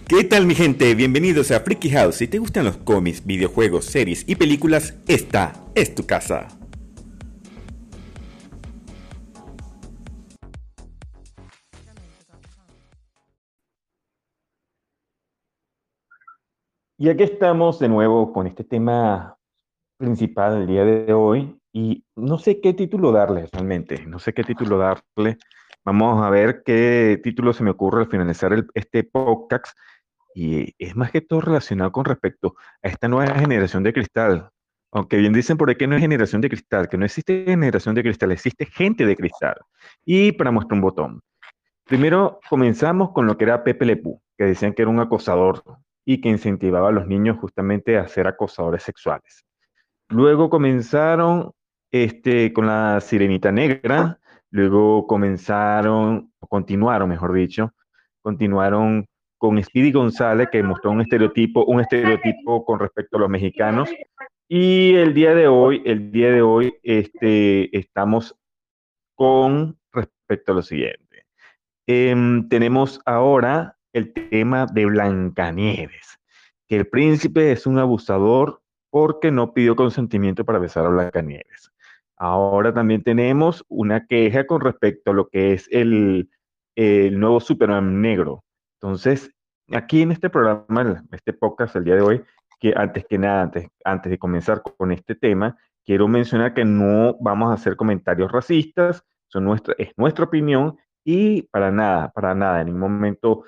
¿Qué tal mi gente? Bienvenidos a Freaky House. Si te gustan los cómics, videojuegos, series y películas, esta es tu casa. Y aquí estamos de nuevo con este tema principal del día de hoy y no sé qué título darle realmente, no sé qué título darle. Vamos a ver qué título se me ocurre al finalizar este podcast y es más que todo relacionado con respecto a esta nueva generación de cristal. Aunque bien dicen por ahí que no es generación de cristal, que no existe generación de cristal, existe gente de cristal. Y para muestra un botón. Primero comenzamos con lo que era Pepe Le Pew, que decían que era un acosador y que incentivaba a los niños justamente a ser acosadores sexuales. Luego comenzaron con la Sirenita Negra, luego comenzaron, o continuaron, mejor dicho, continuaron con Speedy González, que mostró un estereotipo con respecto a los mexicanos. Y el día de hoy, estamos con respecto a lo siguiente. Tenemos ahora el tema de Blancanieves, que el príncipe es un abusador porque no pidió consentimiento para besar a Blancanieves. Ahora también tenemos una queja con respecto a lo que es el nuevo Superman negro. Entonces, aquí en este programa, este podcast el día de hoy, que antes que nada, antes de comenzar con este tema, quiero mencionar que no vamos a hacer comentarios racistas, es nuestra opinión y para nada, en ningún momento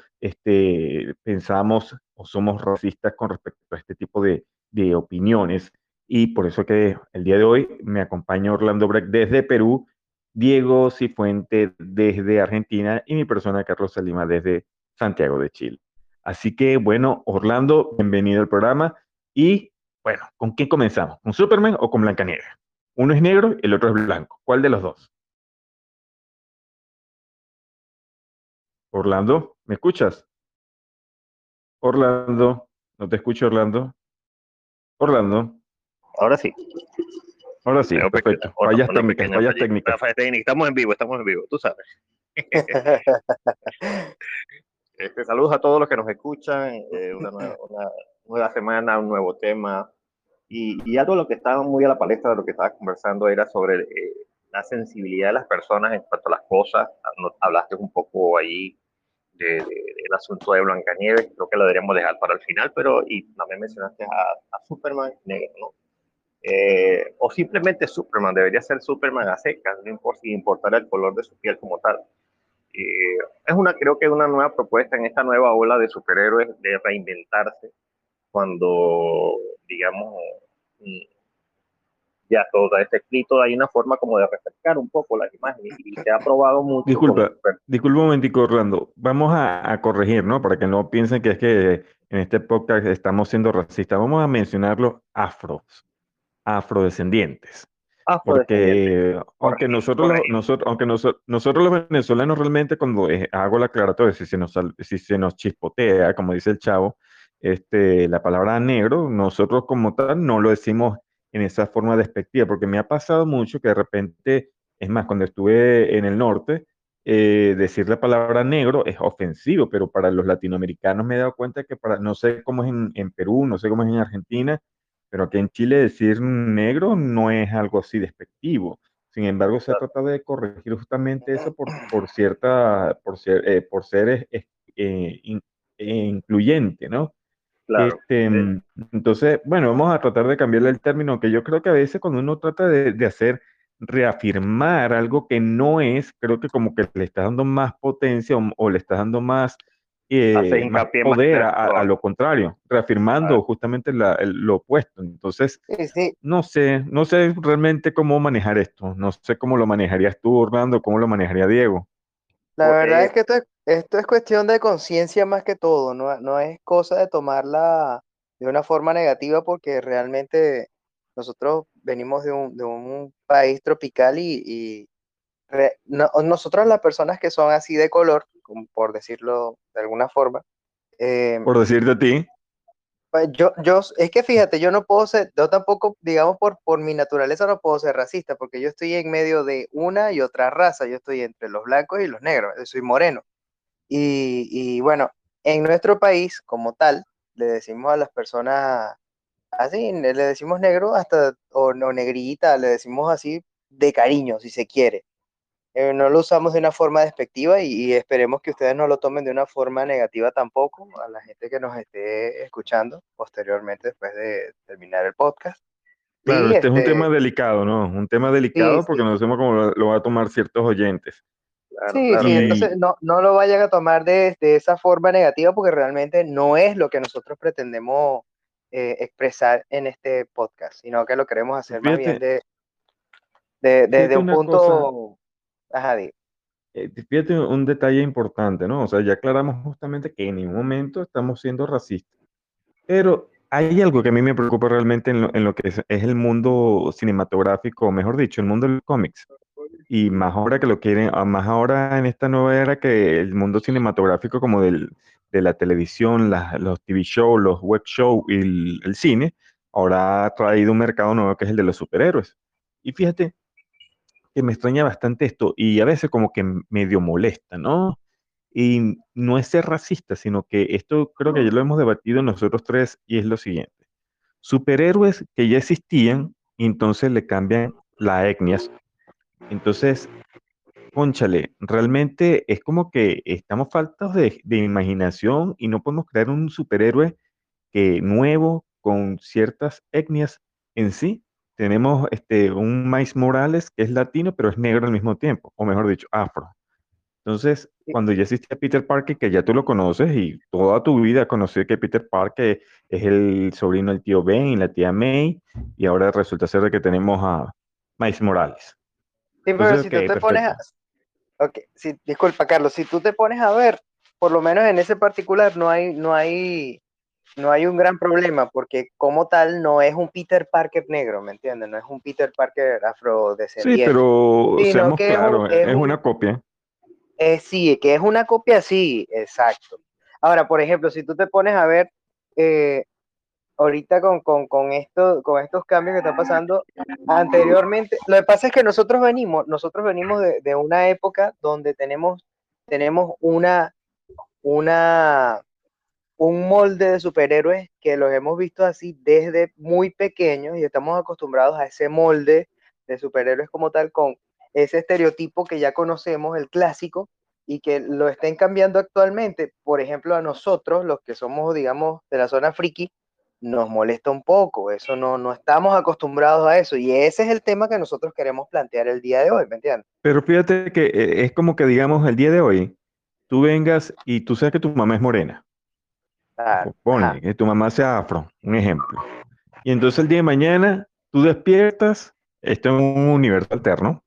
pensamos o somos racistas con respecto a este tipo de opiniones. Y por eso que el día de hoy me acompaña Orlando Breck desde Perú, Diego Cifuente desde Argentina y mi persona Carlos Salima desde Santiago de Chile. Así que bueno, Orlando, bienvenido al programa. Y bueno, ¿con quién comenzamos? ¿Con Superman o con Blancanieves? Uno es negro y el otro es blanco. ¿Cuál de los dos? Orlando, ¿me escuchas? Orlando, no te escucho, Orlando. Orlando, Ahora sí, ahora sí, perfecto. Fallas una técnicas, pequeña fallas técnicas. falla técnica. Estamos en vivo, tú sabes. Saludos a todos los que nos escuchan, una nueva semana, un nuevo tema. Y algo de lo que estaba muy a la palestra de lo que estaba conversando era sobre la sensibilidad de las personas en cuanto a las cosas. Hablaste un poco ahí del asunto de Blancanieves, creo que lo deberíamos dejar para el final, pero y también mencionaste a Superman negro, ¿no? O simplemente Superman, debería ser Superman a secas, no importa si importara el color de su piel como tal. Creo que es una nueva propuesta en esta nueva ola de superhéroes de reinventarse cuando, digamos, mm, ya todo está escrito, hay una forma como de refrescar un poco las imágenes y se ha probado mucho con Disculpa, disculpa un momentico, Orlando. Vamos a corregir, ¿no? Para que no piensen que es que en este podcast estamos siendo racistas. Vamos a mencionar los afrodescendientes. afrodescendientes. Porque aunque Corregimos. nosotros los venezolanos realmente cuando hago la aclaratoria, si se nos chispotea, como dice el chavo, la palabra negro, nosotros como tal no lo decimos en esa forma despectiva, porque me ha pasado mucho que de repente, es más, cuando estuve en el norte, decir la palabra negro es ofensivo, pero para los latinoamericanos me he dado cuenta que no sé cómo es en Perú, no sé cómo es en Argentina, pero aquí en Chile decir negro no es algo así despectivo. Sin embargo, se ha tratado de corregir justamente eso por ser incluyente, ¿no? Claro. Este, entonces, bueno, vamos a tratar de cambiarle el término, que yo creo que a veces cuando uno trata de hacer reafirmar algo que no es, creo que como que le está dando más potencia o le está dando Hace más hincapié más en poder el a color. lo contrario, reafirmando justamente lo opuesto. Entonces, Sí, sí, no sé realmente cómo manejar esto, no sé cómo lo manejarías tú, Orlando, cómo lo manejaría Diego. la verdad es que esto es cuestión de conciencia más que todo, no es cosa de tomarla de una forma negativa porque realmente nosotros venimos de un país tropical y nosotros las personas que son así de color, como por decirlo de alguna forma, eh, Por decirte a ti, pues es que fíjate, yo no puedo ser, yo tampoco, digamos, por mi naturaleza no puedo ser racista, porque yo estoy en medio de una y otra raza, yo estoy entre los blancos y los negros, yo soy moreno. Y bueno, en nuestro país, como tal, le decimos a las personas así, le decimos negro hasta, o negrita, le decimos así de cariño, si se quiere. No lo usamos de una forma despectiva y esperemos que ustedes no lo tomen de una forma negativa tampoco a la gente que nos esté escuchando posteriormente después de terminar el podcast. Claro, Y este es un tema delicado, ¿no? Un tema sí, delicado porque sí, no sabemos cómo lo va a tomar ciertos oyentes. Claro, sí, sí, claro. entonces Y no lo vayan a tomar de esa forma negativa porque realmente no es lo que nosotros pretendemos expresar en este podcast, sino que lo queremos hacer más bien fíjate, desde fíjate un una cosa, punto, ajá, fíjate un detalle importante, ¿no? O sea, ya aclaramos justamente que en ningún momento estamos siendo racistas. Pero hay algo que a mí me preocupa realmente en lo que es el mundo cinematográfico, o mejor dicho, el mundo del cómics. Y más ahora que lo quieren, más ahora en esta nueva era que el mundo cinematográfico como de la televisión, los TV shows, los web shows y el cine, ahora ha traído un mercado nuevo que es el de los superhéroes. Y fíjate que me extraña bastante esto y a veces como que medio molesta, ¿no? Y no es ser racista, sino que esto creo que ya lo hemos debatido nosotros tres y es lo siguiente. Superhéroes que ya existían y entonces le cambian la etnias. Entonces, cónchale, realmente es como que estamos faltos de imaginación y no podemos crear un superhéroe que nuevo con ciertas etnias en sí. Tenemos un Miles Morales que es latino, pero es negro al mismo tiempo, o mejor dicho, afro. Entonces, cuando ya existía Peter Parker, que ya tú lo conoces y toda tu vida conocí que Peter Parker es el sobrino del tío Ben y la tía May, y ahora resulta ser de que tenemos a Miles Morales. sí, pero Entonces, si ok, tú te pones perfecto. ok, sí, disculpa, Carlos, si tú te pones a ver, por lo menos en ese particular no hay un gran problema, porque como tal no es un Peter Parker negro, ¿me entiendes? No es un Peter Parker Sí, afrodescendiente, pero sino seamos que claros, es una copia. sí, que es una copia, sí, exacto. Ahora, por ejemplo, si tú te pones a ver, eh, ahorita con estos cambios que están pasando, anteriormente, lo que pasa es que nosotros venimos de una época donde tenemos una, un molde de superhéroes que los hemos visto así desde muy pequeños y estamos acostumbrados a ese molde de superhéroes como tal, con ese estereotipo que ya conocemos, el clásico, y que lo estén cambiando actualmente. Por ejemplo, a nosotros, los que somos, digamos, de la zona friki, nos molesta un poco, eso no estamos acostumbrados a eso, y ese es el tema que nosotros queremos plantear el día de hoy, ¿me entiendes? Pero fíjate que es como que, digamos, el día de hoy, tú vengas y tú sabes que tu mamá es morena. Claro, Ponle ajá. que tu mamá sea afro, un ejemplo. Y entonces el día de mañana tú despiertas, esto en un universo alterno,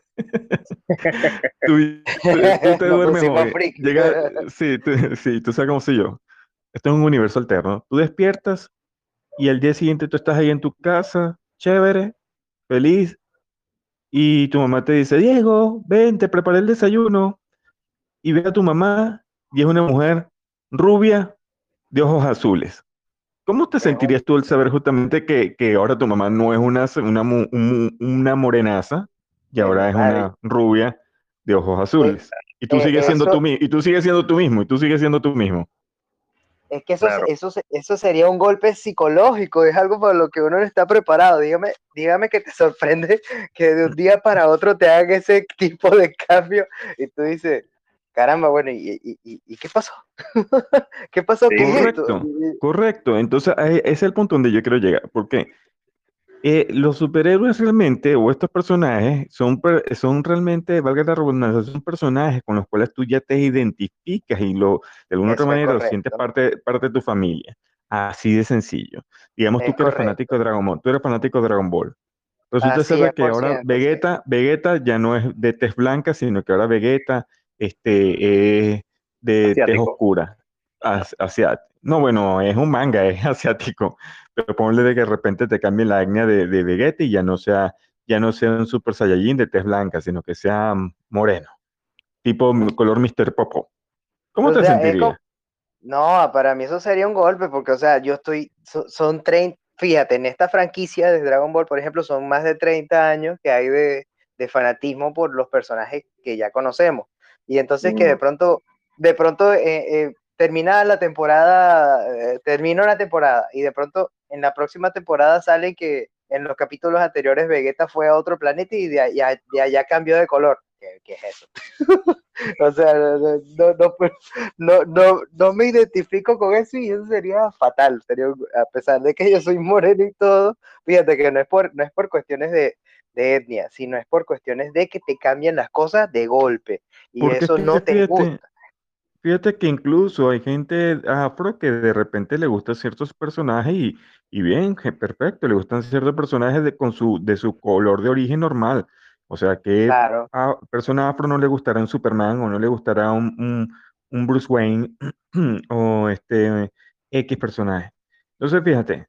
tú, tú te Nos duermes pusimos hoy, friki. llega, sí, sí, tú sabes cómo soy yo. Esto es un universo alterno. Tú despiertas y al día siguiente tú estás ahí en tu casa, chévere, feliz, y tu mamá te dice, Diego, ven, te preparé el desayuno, y ve a tu mamá y es una mujer rubia de ojos azules. ¿Cómo te Es un, sentirías tú al saber justamente que ahora tu mamá no es una morenaza y ahora es vale, una rubia de ojos eh, azules? Y tú sigues siendo eso, y tú sigues siendo tú mismo, y tú sigues siendo tú mismo. es que Claro. eso sería un golpe psicológico, es algo para lo que uno no está preparado. Dígame que te sorprende que de un día para otro te hagan ese tipo de cambio y tú dices, caramba, bueno, ¿y qué pasó? ¿Qué pasó? Sí, ¿Qué es sí. esto? Correcto, correcto. Entonces, ese es el punto donde yo quiero llegar. Porque los superhéroes realmente, o estos personajes, son realmente, valga la redundancia, son personajes con los cuales tú ya te identificas y de alguna otra Eso es manera lo sientes correcto, parte de tu familia. Así de sencillo. Digamos tú es que eres fanático correcto. de Dragon Ball, tú eres fanático de Dragon Ball. Resulta Así ser es de que por ahora ciento, sí. Vegeta ya no es de tez blanca, sino que ahora Vegeta es de tez Asiático. oscura, asiático. No, bueno, es un manga, es asiático, pero ponle de repente te cambie la etnia de Vegeta y ya no sea un Super Saiyajin de tez blanca, sino que sea moreno, tipo color Mr. Popo. ¿Cómo O te sea, es como, sentirías? no, para mí eso sería un golpe, porque, o sea, son 30, fíjate, en esta franquicia de Dragon Ball, por ejemplo, son más de 30 años que hay de fanatismo por los personajes que ya conocemos. Y entonces que Mm, de pronto termina la temporada, termina una temporada y de pronto en la próxima temporada sale que en los capítulos anteriores Vegeta fue a otro planeta y de allá cambió de color. ¿Qué es eso? O sea, no me identifico con eso y eso sería fatal. A pesar de que yo soy moreno y todo, fíjate que no es por cuestiones de etnia, sino es por cuestiones de que te cambian las cosas de golpe y Porque es eso que no te gusta. fíjate que incluso hay gente afro que de repente le gustan ciertos personajes y bien, perfecto, le gustan ciertos personajes de su color de origen normal. O sea, que Claro, a persona afro no le gustará un Superman o no le gustará un Bruce Wayne o X personaje. Entonces, fíjate,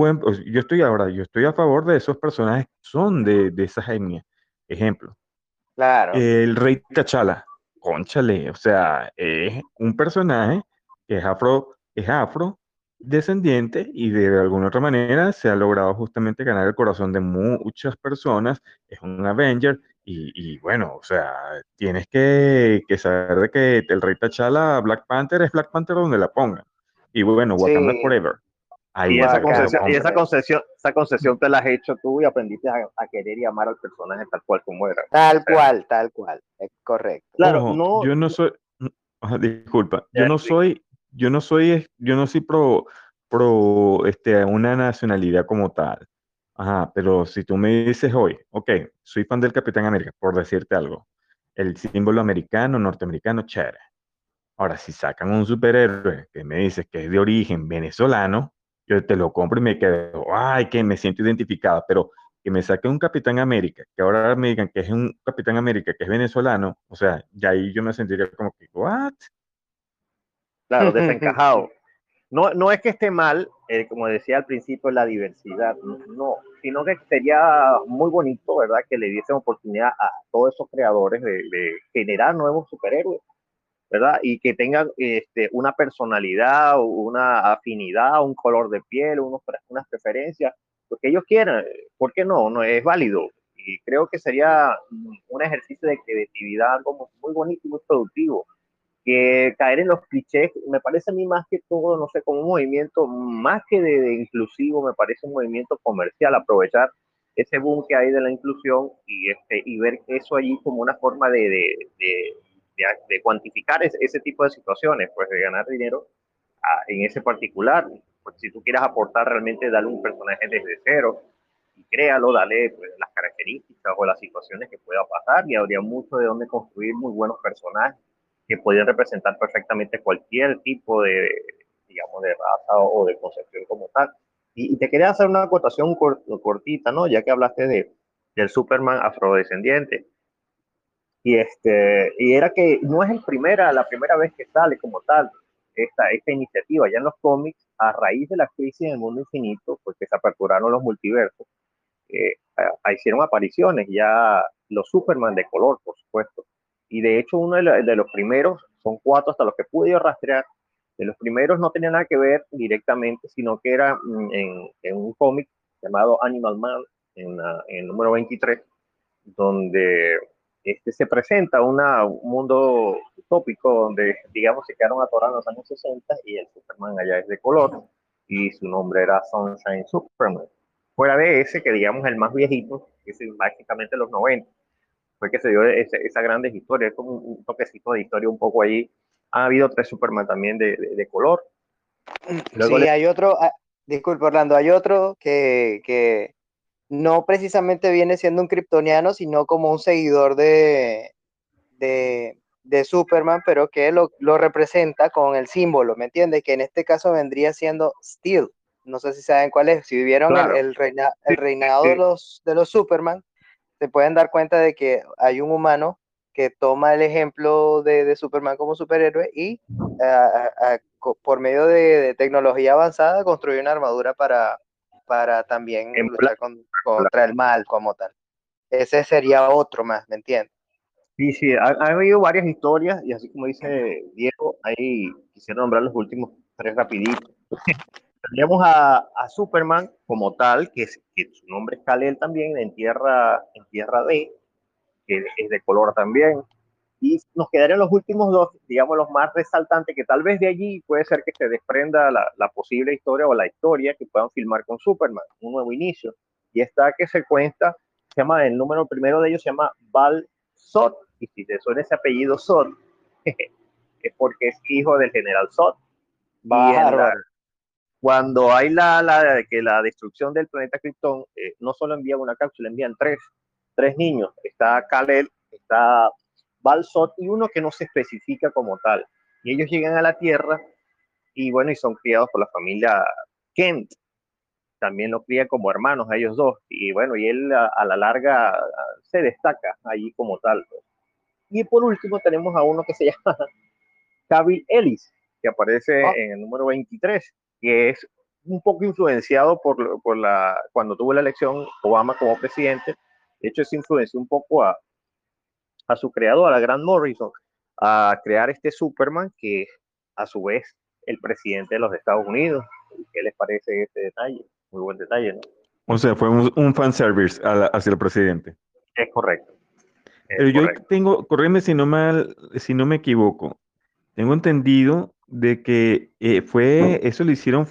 yo estoy a favor de esos personajes que son de esas etnias. Ejemplo. claro. El rey T'Challa, cónchale, o sea, es un personaje que es afro, descendiente y de alguna otra manera se ha logrado justamente ganar el corazón de muchas personas, es un Avenger y bueno, o sea, tienes que saber de que el rey T'Challa, Black Panther es Black Panther donde la pongan. Y bueno, Wakanda Sí, Forever, Y ahí esa para que lo Wakanda concesión, y pongan. Forever. esa concesión te la has hecho tú y aprendiste a querer y amar al personaje tal cual como era. O sea, Tal cual, es correcto. claro, Ojo, no, yo no soy, ajá, disculpa, ya, yo no soy pro una nacionalidad como tal. Ajá, pero si tú me dices hoy, ok, soy fan del Capitán América, por decirte algo, el símbolo americano, norteamericano, chévere. Ahora, si sacan un superhéroe que me dices que es de origen venezolano, yo te lo compro y me quedo, ay, que me siento identificada, pero que me saquen un Capitán América, que ahora me digan que es un Capitán América que es venezolano, o sea, ya ahí yo me sentiría como que, ¿what? claro, desencajado. No, no es que esté mal, como decía al principio, la diversidad, no, sino que sería muy bonito, ¿verdad? Que le diesen oportunidad a todos esos creadores de generar nuevos superhéroes, ¿verdad? Y que tengan una personalidad, una afinidad, un color de piel, unas preferencias, lo que ellos quieran, ¿por qué no? No es válido. Y creo que sería un ejercicio de creatividad algo muy bonito y muy productivo. Que caer en los clichés me parece a mí más que todo, no sé, como un movimiento más que de inclusivo, me parece un movimiento comercial, aprovechar ese boom que hay de la inclusión y ver eso allí como una forma de cuantificar ese tipo de situaciones, pues de ganar dinero en ese particular. Pues si tú quieres aportar realmente, darle un personaje desde cero y créalo, dale pues, las características o las situaciones que pueda pasar y habría mucho de donde construir muy buenos personajes que podrían representar perfectamente cualquier tipo de, digamos, de raza o de concepción como tal. Y te quería hacer una acotación cortita, ¿no? Ya que hablaste del Superman afrodescendiente. Y era que no es la primera vez que sale como tal esta iniciativa. Ya en los cómics, a raíz de la crisis en el mundo infinito, pues que se aperturaron los multiversos, hicieron apariciones ya los Superman de color, por supuesto. Y de hecho, uno de los primeros, son cuatro hasta los que pude yo rastrear, de los primeros no tenía nada que ver directamente, sino que era en un cómic llamado Animal Man, en el número 23, donde se presenta un mundo utópico donde, digamos, se quedaron atorados en los años 60 y el Superman allá es de color y su nombre era Sunshine Superman. Fuera de ese, que digamos el más viejito, que es básicamente los 90, fue que se dio esa grandes historia, es como un toquecito de historia un poco allí. Ha habido tres Superman también de color. Luego Sí, hay otro, disculpe Orlando, hay otro que no precisamente viene siendo un kryptoniano, sino como un seguidor de Superman, pero que lo representa con el símbolo, ¿me entiendes? Que en este caso vendría siendo Steel. No sé si saben cuál es. Si vivieron claro, el reinado de los Superman, se pueden dar cuenta de que hay un humano que toma el ejemplo de Superman como superhéroe y por medio de tecnología avanzada construye una armadura para también en luchar contra el mal como tal. Ese sería otro más, ¿me entiendes? sí, sí, ha habido varias historias y así como dice Diego, ahí quisiera nombrar los últimos tres rapiditos. Tendríamos a Superman como tal, que su nombre es Kal-El también, en tierra D, que es de color también. Y nos quedarían los últimos dos, digamos, los más resaltantes, que tal vez de allí puede ser que se desprenda la posible historia o la historia que puedan filmar con Superman, un nuevo inicio. Y esta que se cuenta, se llama, el número primero de ellos se llama Val Zod, y si te suena ese apellido Zod, es porque es hijo del general Zod. Y Bárbaro. cuando hay que la destrucción del planeta Krypton, no solo envían una cápsula, envían tres niños. Está Kal-El, está Val-Zod y uno que no se especifica como tal. Y ellos llegan a la Tierra y bueno, y son criados por la familia Kent. También los cría como hermanos a ellos dos. Y bueno, y él a la larga se destaca allí como tal. Y por último tenemos a uno que se llama Cavill Ellis, que aparece Oh, en el número 23, que es un poco influenciado cuando tuvo la elección Obama como presidente. De hecho, se influenció un poco a su creador, a Grant Morrison, a crear este Superman que a su vez el presidente de los Estados Unidos. ¿Qué les parece este detalle? Muy buen detalle, ¿no? O sea, fue un fanservice hacia el presidente. Es correcto, es Pero yo correcto. tengo, corrígeme si no me equivoco, tengo entendido de que eso lo hicieron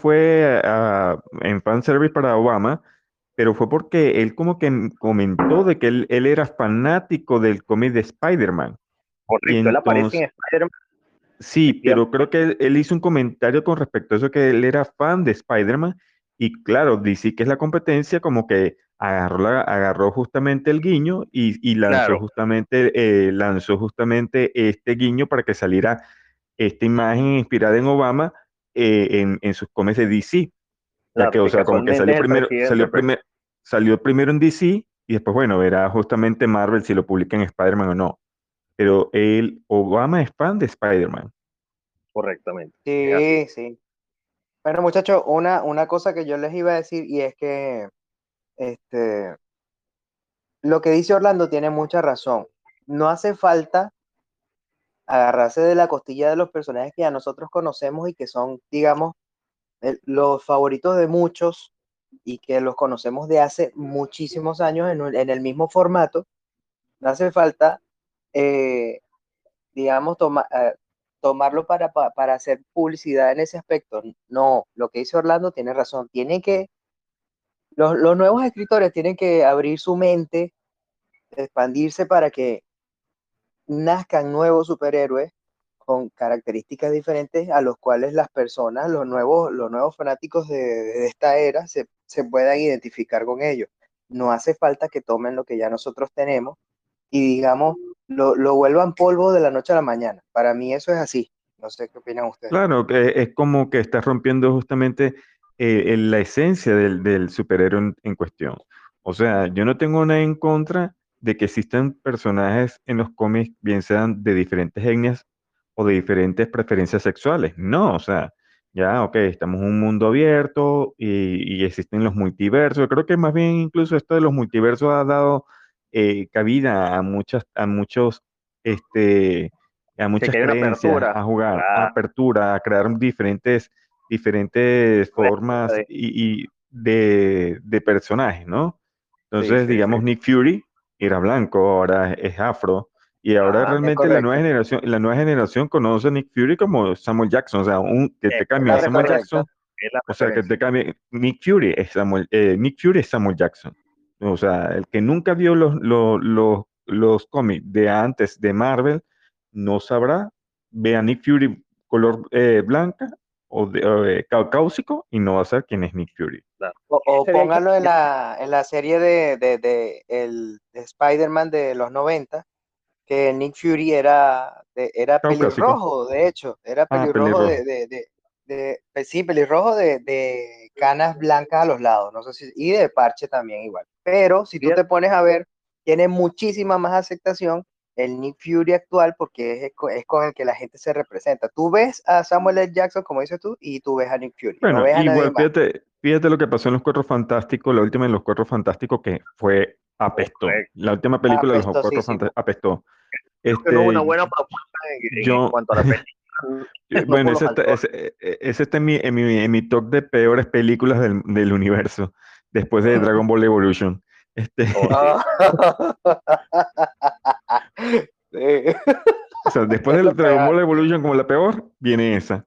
en fanservice para Obama, pero fue porque él como que comentó de que él era fanático del cómic de Spider-Man. Y Correcto, él aparece en entonces, Spider-Man, sí, pero efectivamente. creo que él hizo un comentario con respecto a eso, que él era fan de Spider-Man. Y claro, DC, que es la competencia, como que agarró justamente el guiño y Claro, lanzó justamente este guiño para que saliera esta imagen inspirada en Obama en sus cómics de DC. Ya que, claro, o que sea, como que casualmente es el presidente. salió primero en DC y después, bueno, verá justamente Marvel si lo publica en Spider-Man o no. Pero Obama es fan de Spider-Man. Correctamente, es así. sí, sí. Bueno, muchachos, una cosa que yo les iba a decir y es que este, lo que dice Orlando tiene mucha razón. No hace falta agarrarse de la costilla de los personajes que a nosotros conocemos y que son, digamos, los favoritos de muchos y que los conocemos de hace muchísimos años en el mismo formato. No hace falta, eh, digamos, tomarlo para hacer publicidad en ese aspecto. No, lo que dice Orlando tiene razón. Los nuevos escritores tienen que abrir su mente, expandirse para que nazcan nuevos superhéroes con características diferentes a los cuales las personas, los nuevos fanáticos de esta era se puedan identificar con ellos. No hace falta que tomen lo que ya nosotros tenemos y digamos, lo vuelvan polvo de la noche a la mañana. Para mí eso es así. No sé qué opinan ustedes. Claro, que es como que estás rompiendo justamente en la esencia del superhéroe en cuestión. O sea, yo no tengo nada en contra de que existan personajes en los cómics, bien sean de diferentes etnias o de diferentes preferencias sexuales. No, o sea, ya, ok, estamos en un mundo abierto y existen los multiversos. Creo que más bien incluso esto de los multiversos ha dado cabida a muchos, este a Dice muchas que hay una creencias, apertura. a jugar, a Claro, apertura, a crear diferentes formas de personajes, ¿no? sí, Entonces, sí, sí. digamos, Nick Fury era blanco, ahora es afro, y ahora Ajá. realmente Es la nueva generación conoce a Nick Fury como Samuel Jackson, o sea, que te cambien a Es Samuel correcto. Jackson, Es la o sea, que referencia. te cambie Nick Fury es Samuel Jackson. O sea, el que nunca vio los cómics de antes de Marvel no sabrá, ve a Nick Fury color blanca o caucásico y no va a saber quién es Nick Fury. Claro. o Ese de hecho, póngalo en la serie de Spider-Man de los 90 que Nick Fury era Caucásico. pelirrojo, de hecho, era Ah, pelirrojo pelirrojo. sí, pelirrojo de canas blancas a los lados, no sé si, y de parche también igual. Pero si tú te pones a ver, tiene muchísima más aceptación el Nick Fury actual porque es con el que la gente se representa. Tú ves a Samuel L. Jackson, como dices tú, y tú ves a Nick Fury, no Bueno, ves a nadie igual más. fíjate lo que pasó en Los Cuatro Fantásticos, la última en Los Cuatro Fantásticos que fue apestó. correcto. La última película de Los Cuatro Fantásticos Apestosísimo. apestó. Creo que no hubo una Este, buena propuesta en yo, cuanto a la película, no bueno, por los actores. ese está en mi top de peores películas del universo, después de Dragon Ball Evolution. Este, Oh, sí. Ah. Sí. O sea, después Es lo del Dragon peor. Ball Evolution como la peor, viene esa.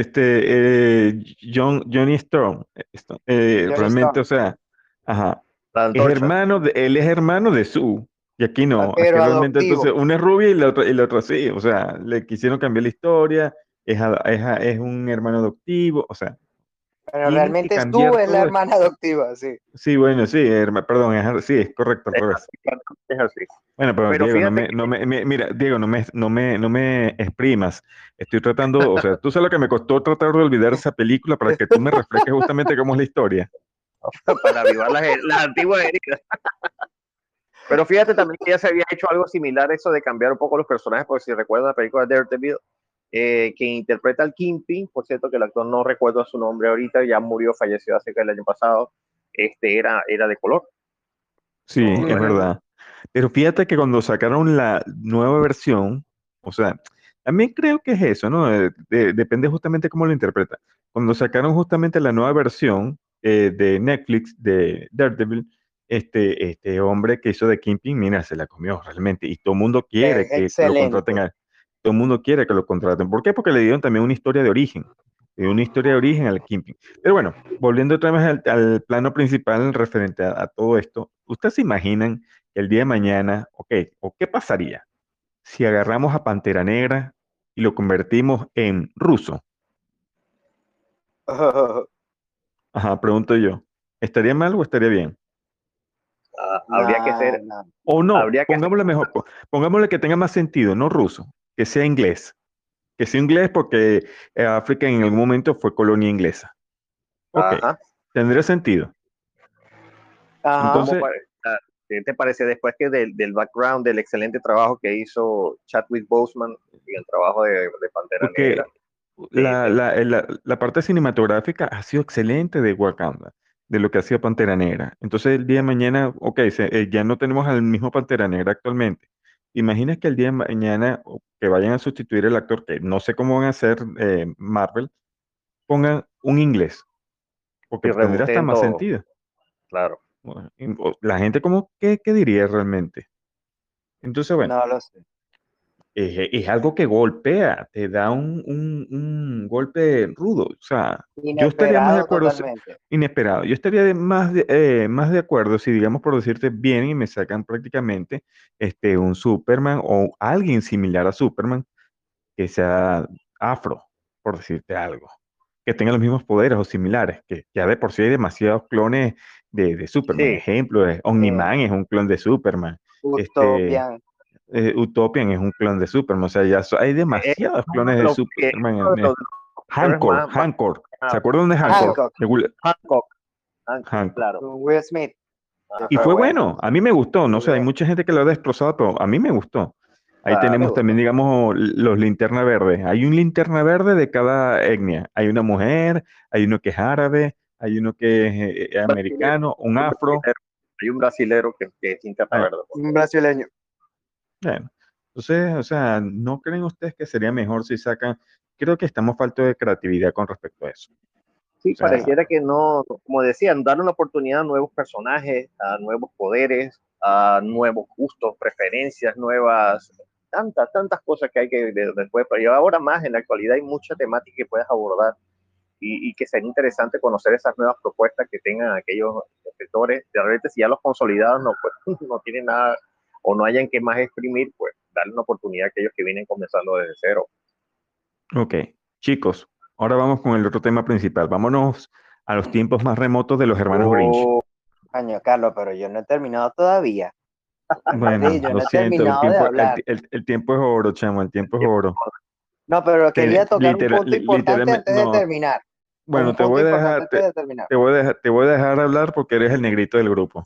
Johnny Storm, Johnny realmente, Storm. o sea, ajá, La antorcha. él es hermano de Sue, y aquí no, aquí Pero realmente entonces adoptivo. una es rubia y la otra sí, o sea, le quisieron cambiar la historia, es un hermano adoptivo, o sea, Pero tienen que realmente cambiar tú es la todo eso. hermana adoptiva, sí. Sí, bueno, sí, perdón, sí, es correcto al revés. Es así. Bueno, pero Pero Diego, fíjate mira, Diego, no me exprimas. Estoy tratando, o sea, tú sabes lo que me costó tratar de olvidar esa película para que tú me refresques justamente cómo es la historia. para avivar las antiguas heridas. Pero fíjate también que ya se había hecho algo similar, eso de cambiar un poco los personajes, porque si recuerdan la película de Daredevil, que interpreta al Kingpin, por cierto que el actor no recuerdo su nombre ahorita, ya murió, falleció hace que el año pasado, era de color. Sí, No, es no era. verdad. Pero fíjate que cuando sacaron la nueva versión, o sea, también creo que es eso, ¿no? Depende justamente cómo lo interpreta. Cuando sacaron justamente la nueva versión de Netflix de Daredevil, este hombre que hizo de Kingpin, mira, se la comió realmente. Y todo el mundo quiere Es que lo contraten excelente. todo el mundo quiere que lo contraten. ¿Por qué? Porque le dieron también una historia de origen. Le dieron una historia de origen al Kingpin. Pero bueno, volviendo otra vez al plano principal referente a todo esto, ¿ustedes se imaginan que el día de mañana, ok, o qué pasaría si agarramos a Pantera Negra y lo convertimos en ruso? Ajá, pregunto yo. ¿Estaría mal o estaría bien? Habría que Nah, ser, nah. O no, habría que hacer pongámosle mejor, pongámosle que tenga más sentido, no ruso, que sea inglés porque África en algún momento fue colonia inglesa. Ok, ajá. tendría sentido. Ajá. Entonces, ¿Qué te parece después que del background, del excelente trabajo que hizo Chadwick Boseman y el trabajo de Pantera Negra? porque la parte cinematográfica ha sido excelente de Wakanda, de lo que ha sido Pantera Negra. Entonces el día de mañana, ok, ya no tenemos al mismo Pantera Negra actualmente. Imaginas que el día de mañana que vayan a sustituir el actor, que no sé cómo van a hacer Marvel, pongan un inglés, porque Y tendría hasta reboteen más todo, sentido. claro. Bueno, la gente como, ¿qué diría realmente? Entonces, bueno. No lo sé. Es algo que golpea, te da un golpe rudo. O sea, yo estaría más de Inesperado acuerdo, totalmente. inesperado. Yo estaría más de acuerdo si, digamos, por decirte bien y me sacan prácticamente un Superman o alguien similar a Superman que sea afro, por decirte algo, que tenga los mismos poderes o similares, que ya de por sí hay demasiados clones de Superman. Sí, Ejemplo, Omni-Man es un clon de Superman. Este, Utopian. Utopian es un clon de Superman, o sea, ya hay es demasiados uno clones de de los, Superman. uno de los héroes más Hancock, ¿se mencionados. acuerdan de Hancock? Hancock. Hancock, Hancock, Hancock. claro. Con Will Smith. Sí, Y fue fue bueno. bueno, a mí me gustó, no Muy sé, hay bueno. mucha gente que lo ha destrozado, pero a mí me gustó. Ahí A mí me tenemos también, gustó. digamos, los linterna verdes. Hay un linterna verde de cada etnia. Hay una mujer, hay uno que es árabe, hay uno que es Brasilero, americano, un afro. hay un brasilero que es interna Eh, verde. Un brasileño. Bueno, entonces, o sea, ¿no creen ustedes que sería mejor si sacan? Creo que estamos falto de creatividad con respecto a eso. Sí, O sea, pareciera que no, como decían, darle una oportunidad a nuevos personajes, a nuevos poderes, a nuevos gustos, preferencias, nuevas, tantas cosas que hay que después, pero ahora más en la actualidad hay mucha temática que puedes abordar y que sería interesante conocer esas nuevas propuestas que tengan aquellos escritores. De repente, si ya los consolidados no, pues, no tienen nada o no hayan que más exprimir, pues darle una oportunidad a aquellos que vienen comenzando desde cero. ok, chicos, ahora vamos con el otro tema principal. Vámonos a los tiempos más remotos de los hermanos Grinch. Oh, Coño, Carlos, pero yo no he terminado todavía. Sí, Bueno, yo lo no he siento, terminado de hablar. el tiempo es oro, chamo, el tiempo es oro. No, pero quería tocar un punto importante Literalmente, antes de no, terminar. Un bueno, punto importante antes de terminar. te voy a dejar hablar porque eres el negrito del grupo.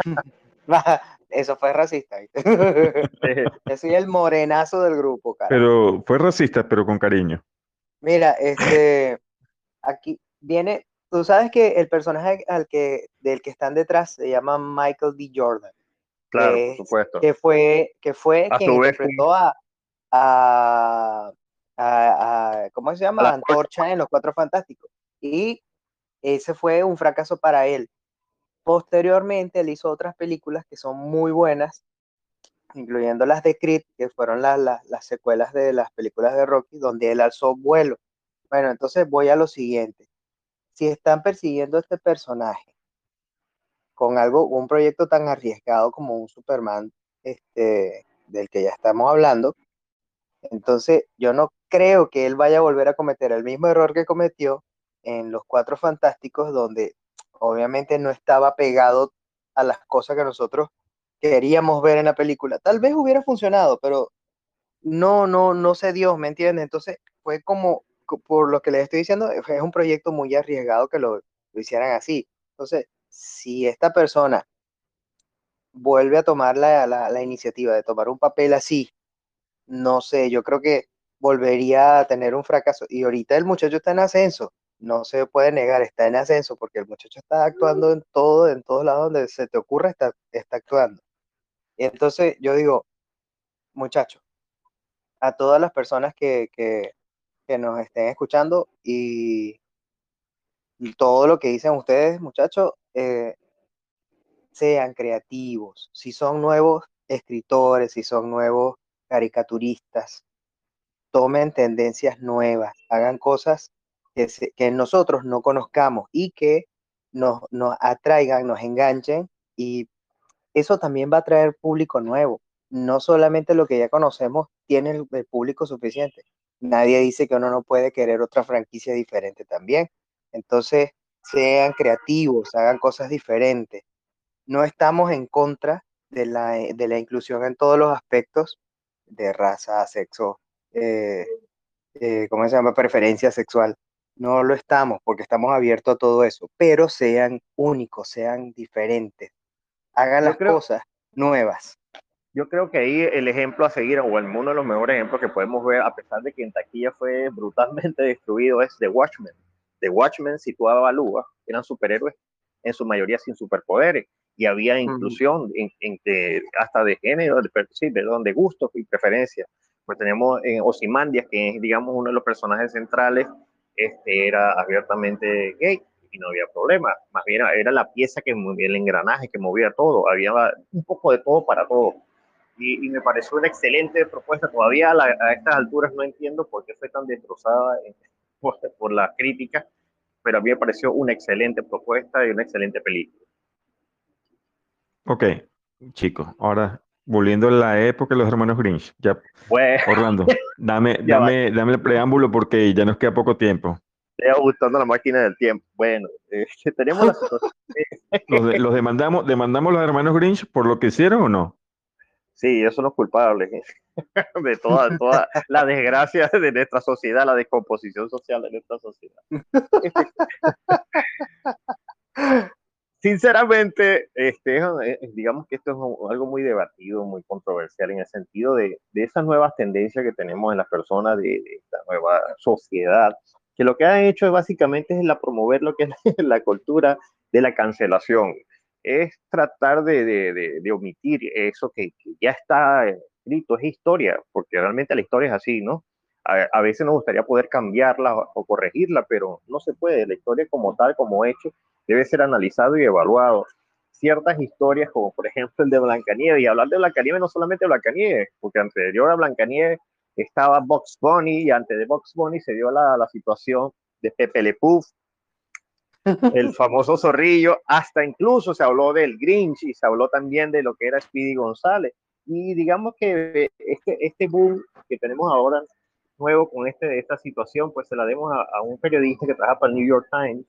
Eso fue racista, ¿viste? Yo soy el morenazo del grupo, carajo. Pero fue racista, pero con cariño. Mira, aquí viene, tú sabes que el personaje del que están detrás se llama Michael B. Jordan, claro, por supuesto. que fue A quien su vez, interpretó a, ¿cómo se a llama? la Antorcha en Los Cuatro Fantásticos. Y ese fue un fracaso para él. Posteriormente, él hizo otras películas que son muy buenas, incluyendo las de Creed, que fueron las secuelas de las películas de Rocky, donde él alzó vuelo. Bueno, entonces voy a lo siguiente. Si están persiguiendo a este personaje con un proyecto tan arriesgado como un Superman, del que ya estamos hablando, entonces yo no creo que él vaya a volver a cometer el mismo error que cometió en Los Cuatro Fantásticos, donde obviamente no estaba pegado a las cosas que nosotros queríamos ver en la película. Tal vez hubiera funcionado, pero no se dio, ¿me entiendes? Entonces fue como, por lo que les estoy diciendo, es un proyecto muy arriesgado que lo hicieran así. Entonces, si esta persona vuelve a tomar la iniciativa de tomar un papel así, no sé, yo creo que volvería a tener un fracaso. Y ahorita el muchacho está en ascenso, no se puede negar, está en ascenso, porque el muchacho está actuando en todos lados donde se te ocurra, está actuando. Y entonces yo digo, muchacho, a todas las personas que nos estén escuchando y todo lo que dicen ustedes, muchachos, sean creativos. Si son nuevos escritores, si son nuevos caricaturistas, tomen tendencias nuevas, hagan cosas que nosotros no conozcamos y que nos atraigan, nos enganchen, y eso también va a traer público nuevo. No solamente lo que ya conocemos tiene el público suficiente. Nadie dice que uno no puede querer otra franquicia diferente también. Entonces, sean creativos, hagan cosas diferentes. No estamos en contra de la inclusión en todos los aspectos de raza, sexo, eh, ¿cómo se llama? Preferencia sexual. No lo estamos, porque estamos abiertos a todo eso, pero sean únicos, sean diferentes, hagan Yo las creo, cosas nuevas. yo creo que ahí el ejemplo a seguir, o uno de los mejores ejemplos que podemos ver, a pesar de que en taquilla fue brutalmente destruido, es The Watchmen. The Watchmen situaba a Lua, eran superhéroes en su mayoría sin superpoderes, y había Ujú. inclusión hasta de género, sí, de gustos y preferencias. Pues tenemos en Ozymandias, que es, digamos, uno de los personajes centrales, era abiertamente gay y no había problema. Más bien era la pieza que movía, el engranaje que movía todo. Había un poco de todo para todo. Y me pareció una excelente propuesta. Todavía a estas alturas no entiendo por qué fue tan destrozada por la crítica, pero a mí me pareció una excelente propuesta y una excelente película. Ok, chicos, ahora volviendo a la época de los hermanos Grinch. Ya, Bueno, Orlando, dame, ya va, dame el preámbulo porque ya nos queda poco tiempo. te va gustando la máquina del tiempo. Bueno, tenemos la situación. ¿Los demandamos los hermanos Grinch por lo que hicieron o no? Sí, ellos son los culpables de toda la desgracia de nuestra sociedad, la descomposición social de nuestra sociedad. Sinceramente, digamos que esto es algo muy debatido, muy controversial en el sentido de esas nuevas tendencias que tenemos en las personas de esta nueva sociedad, que lo que han hecho es básicamente es promover lo que es la cultura de la cancelación, es tratar de omitir eso que ya está escrito, es historia, porque realmente la historia es así, ¿no? A veces nos gustaría poder cambiarla o corregirla, pero no se puede, la historia como tal, como hecho, debe ser analizado y evaluado. Ciertas historias, como por ejemplo el de Blancanieves, y hablar de Blancanieves no solamente de Blancanieves, porque anterior a Blancanieves estaba Bugs Bunny, y antes de Bugs Bunny se dio la situación de Pepe Le Pew, el famoso zorrillo, hasta incluso se habló del Grinch y se habló también de lo que era Speedy González. Y digamos que este boom que tenemos ahora nuevo con esta situación, pues se la demos a un periodista que trabaja para el New York Times,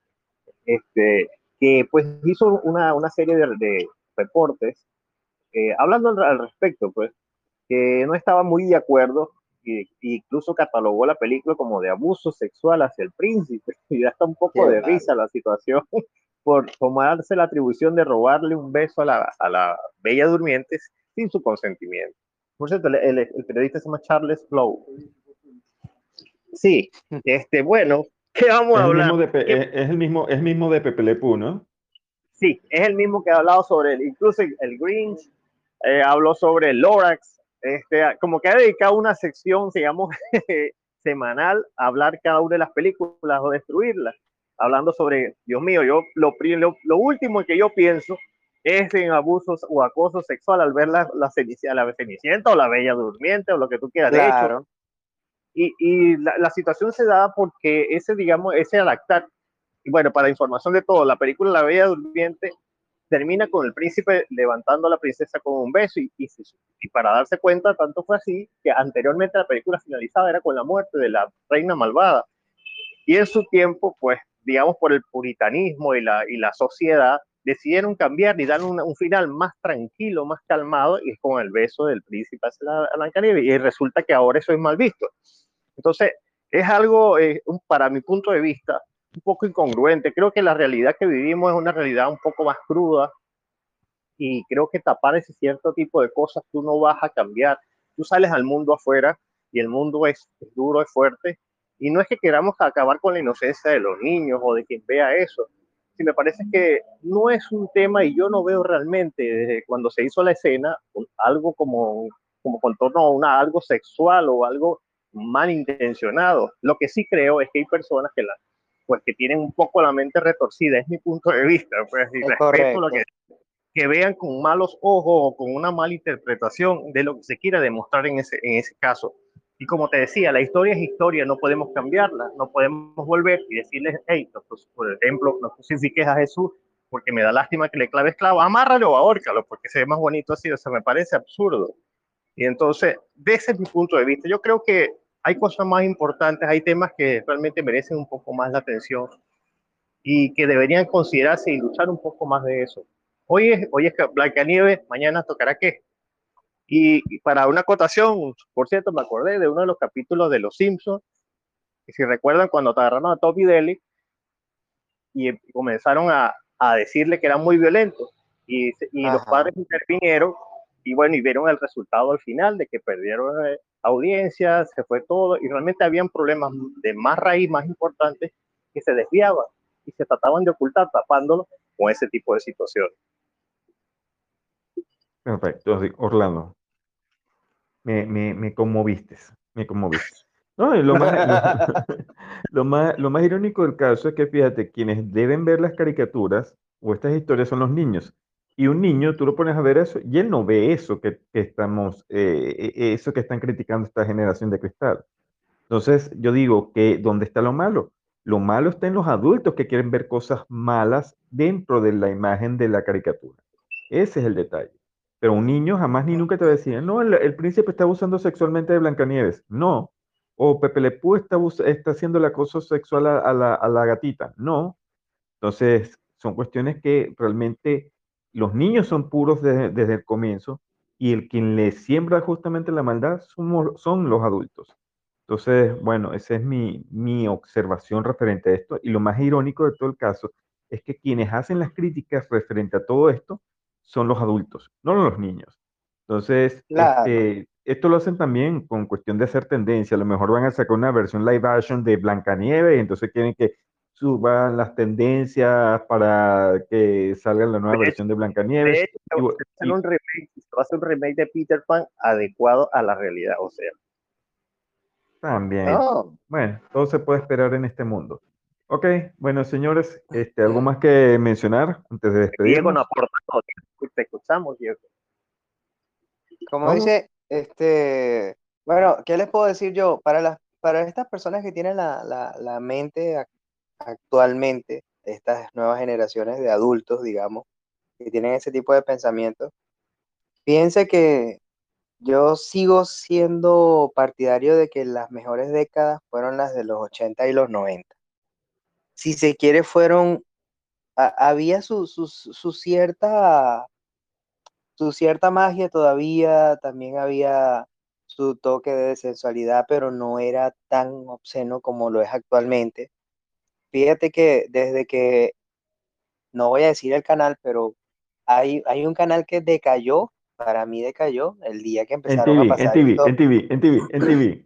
que pues hizo una serie de reportes hablando al respecto, pues, que no estaba muy de acuerdo e incluso catalogó la película como de abuso sexual hacia el príncipe, y da hasta un poco Qué de mal. risa la situación por tomarse la atribución de robarle un beso a la Bella Durmiente sin su consentimiento. Por cierto, el periodista se llama Charles Flow. Sí, bueno, ¿qué vamos a Es el hablar? mismo ¿Qué es el mismo de Pepe Le Pew, ¿no? Sí, es el mismo que ha hablado sobre incluso el Grinch, habló sobre el Lorax, como que ha dedicado una sección, digamos, semanal a hablar cada una de las películas o destruirlas, hablando sobre, Dios mío, lo último que yo pienso es en abusos o acoso sexual al ver la Cenicienta o la Bella Durmiente o lo que tú quieras. De hecho, Claro, y la situación se da porque digamos, ese adaptar, y bueno, para información de todo, la película La Bella Durmiente termina con el príncipe levantando a la princesa con un beso y para darse cuenta, tanto fue así que anteriormente la película finalizada era con la muerte de la reina malvada. Y en su tiempo, pues, digamos, por el puritanismo y la sociedad, decidieron cambiar y dar un final más tranquilo, más calmado, y es con el beso del príncipe hacia la Blancanieves. Y resulta que ahora eso es mal visto. Entonces, es algo, para mi punto de vista, un poco incongruente. Creo que la realidad que vivimos es una realidad un poco más cruda y creo que tapar ese cierto tipo de cosas tú no vas a cambiar. Tú sales al mundo afuera y el mundo es duro, es fuerte. Y no es que queramos acabar con la inocencia de los niños o de quien vea eso. Sí, me parece que no es un tema y yo no veo realmente desde cuando se hizo la escena algo como con torno a algo sexual o algo malintencionado. Lo que sí creo es que hay personas pues, que tienen un poco la mente retorcida, es mi punto de vista, pues, y es respeto lo correcto. que vean con malos ojos o con una mala interpretación de lo que se quiera demostrar en ese caso. Y como te decía, la historia es historia, no podemos cambiarla, no podemos volver y decirles, hey, por ejemplo, no crucifiques a Jesús porque me da lástima que le claves clavo, amárralo o ahórcalo, porque se ve más bonito así, o sea, me parece absurdo. Y entonces, de ese es mi punto de vista. Yo creo que hay cosas más importantes, hay temas que realmente merecen un poco más la atención y que deberían considerarse y luchar un poco más de eso. Hoy es Blancanieves, mañana tocará qué. Y para una acotación, por cierto, me acordé de uno de los capítulos de Los Simpsons, que si recuerdan cuando te agarraron a Toby Daly y comenzaron a decirle que era muy violento y los Ajá. padres intervinieron y bueno, y vieron el resultado al final de que perdieron audiencia, se fue todo y realmente habían problemas de más raíz, más importantes que se desviaban y se trataban de ocultar tapándolo con ese tipo de situaciones. Perfecto, sí, Orlando. Me conmoviste, me conmoviste. No, y lo más irónico del caso es que fíjate, quienes deben ver las caricaturas o estas historias son los niños. Y un niño, tú lo pones a ver eso y él no ve eso que estamos, eso que están criticando esta generación de cristal. Entonces, yo digo que ¿dónde está lo malo? Lo malo está en los adultos que quieren ver cosas malas dentro de la imagen de la caricatura. Ese es el detalle. Pero un niño jamás ni nunca te va a decir, no, el príncipe está abusando sexualmente de Blancanieves. No. O Pepe Le Pew está haciendo el acoso sexual a la gatita. No. Entonces, son cuestiones que realmente los niños son puros desde el comienzo y el quien les siembra justamente la maldad son los adultos. Entonces, bueno, esa es mi observación referente a esto. Y lo más irónico de todo el caso es que quienes hacen las críticas referente a todo esto son los adultos, no los niños. Entonces, Claro. esto lo hacen también con cuestión de hacer tendencia. A lo mejor van a sacar una versión live action de Blancanieves y entonces quieren que suban las tendencias para que salga la nueva De hecho, versión de de Blancanieves. hecho Y, bu- se va a hacer y un remake, se va a hacer un remake de Peter Pan adecuado a la realidad, o sea, también, No. bueno, todo se puede esperar en este mundo. Ok, bueno, señores, ¿algo más que mencionar antes de Diego no despedirnos? aporta todo, te escuchamos, Diego. Como No, dice, bueno, ¿qué les puedo decir yo? Para estas personas que tienen la mente actualmente, estas nuevas generaciones de adultos, digamos, que tienen ese tipo de pensamientos, piense que yo sigo siendo partidario de que las mejores décadas fueron las de los 80 y los 90. Si se quiere, había su cierta magia todavía, también había su toque de sensualidad, pero no era tan obsceno como lo es actualmente. Fíjate que desde que, no voy a decir el canal, pero hay un canal que decayó, para mí decayó, el día que en empezaron a TV, en pasar TV, esto. en TV, en TV, en TV.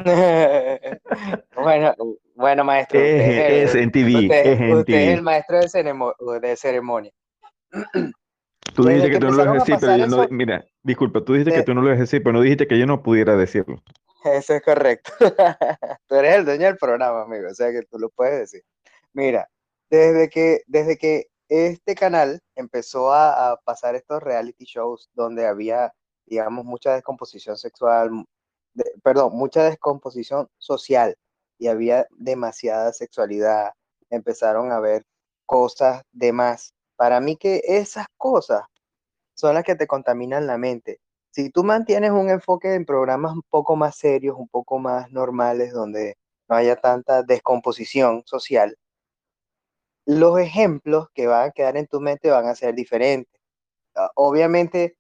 Bueno, bueno, maestro, Es en TV, es en usted es el TV. maestro de ceremonia. Tú dijiste Desde que que tú no lo ibas a empezaron a decir, pero pasar yo no, eso, mira, disculpa, tú dijiste que de- tú no lo ibas a decir, pero no dijiste que yo no pudiera decirlo. eso es correcto. Tú eres el dueño del programa, amigo, o sea que tú lo puedes decir. Mira, desde que este canal empezó a pasar estos reality shows donde había, digamos, mucha descomposición sexual, perdón, mucha descomposición social y había demasiada sexualidad. Empezaron a ver cosas de más. Para mí que esas cosas son las que te contaminan la mente. Si tú mantienes un enfoque en programas un poco más serios, un poco más normales, donde no haya tanta descomposición social, los ejemplos que van a quedar en tu mente van a ser diferentes. Obviamente,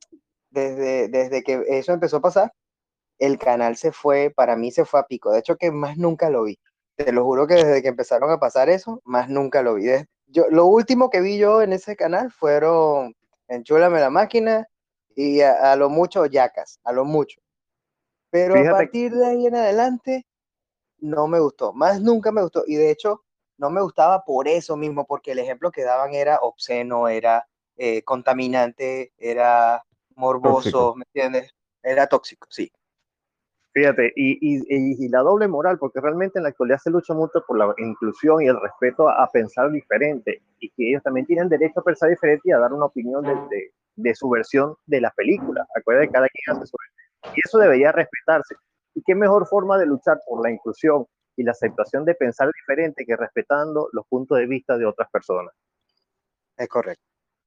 desde que eso empezó a pasar, el canal se fue, para mí se fue a pico. De hecho, que más nunca lo vi. Te lo juro que desde que empezaron a pasar eso, más nunca lo vi. Lo último que vi yo en ese canal fueron Enchúlame la máquina y a lo mucho Yacas, a lo mucho. Pero a Fíjate, partir de ahí en adelante, no me gustó, más nunca me gustó. Y de hecho, no me gustaba por eso mismo, porque el ejemplo que daban era obsceno, era contaminante, era Tóxico. morboso, ¿me entiendes? Era tóxico, sí. fíjate, y la doble moral, porque realmente en la actualidad se lucha mucho por la inclusión y el respeto a pensar diferente, y que ellos también tienen derecho a pensar diferente y a dar una opinión de su versión de la película. Acuérdate, cada quien hace su versión. Y eso debería respetarse. ¿Y qué mejor forma de luchar por la inclusión y la aceptación de pensar diferente que respetando los puntos de vista de otras personas? Es correcto.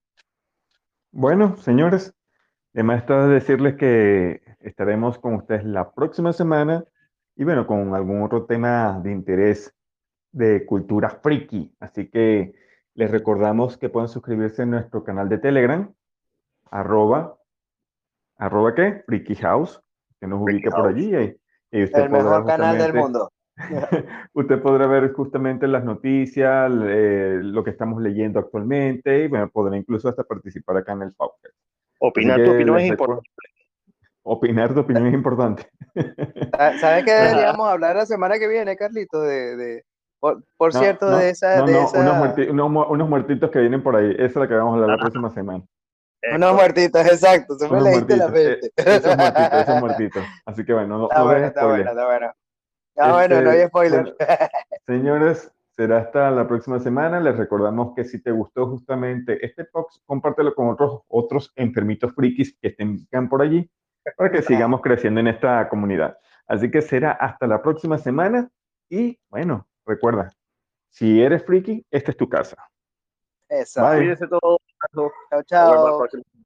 Bueno, señores, además está de decirles que estaremos con ustedes la próxima semana y bueno, con algún otro tema de interés de cultura friki. Así que les recordamos que pueden suscribirse a nuestro canal de Telegram, arroba, arroba qué, Freaky House, que nos Freaky ubica por House. allí y usted El podrá mejor canal del justamente, mundo. usted podrá ver justamente las noticias, lo que estamos leyendo actualmente y bueno, podrá incluso hasta participar acá en el podcast. Así Opinar tu que opinión es les recuerdo, importante. opinar tu opinión es importante. ¿Sabes qué deberíamos hablar la semana que viene, Carlito? Por No, cierto, no, no, de no, esa, unos muertitos que vienen por ahí. Esa es la que vamos a hablar la próxima semana. Es unos correcto. muertitos, exacto, tú me Unos leíste la muertitos, mente. esos muertitos, esos muertitos. Así que bueno, no, Está no bueno, dejes está bueno, spoiler. está bueno. Ah, bueno, no hay spoiler. Bueno, señores, será hasta la próxima semana. Les recordamos que si te gustó justamente este box, compártelo con otros enfermitos frikis que estén por allí para que sigamos creciendo en esta comunidad. Así que será hasta la próxima semana y bueno, recuerda, si eres friki, esta es tu casa. Exacto. Bye. Cuídense todos. Chao, Nos vemos la chao. próxima.